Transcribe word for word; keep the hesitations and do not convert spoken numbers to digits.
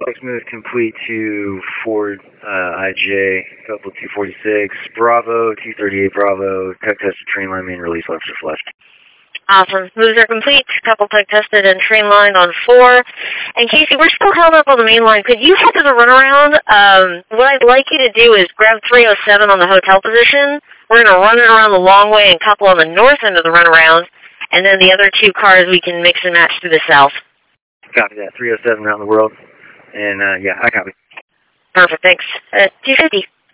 Smooth complete to Ford uh, I J, couple two forty-six, Bravo, two thirty-eight Bravo, tech tested train line main release left shift left. Awesome. Moves are complete, couple tech tested and train line on four. And Casey, we're still held up on the main line. Could you head to the runaround? Um, what I'd like you to do is grab three oh seven on the hotel position. We're going to run it around the long way and couple on the north end of the runaround. And then the other two cars we can mix and match to the south. Copy that. three oh seven around the world. And, uh, yeah, I copy. Perfect, thanks. Uh, two fifty.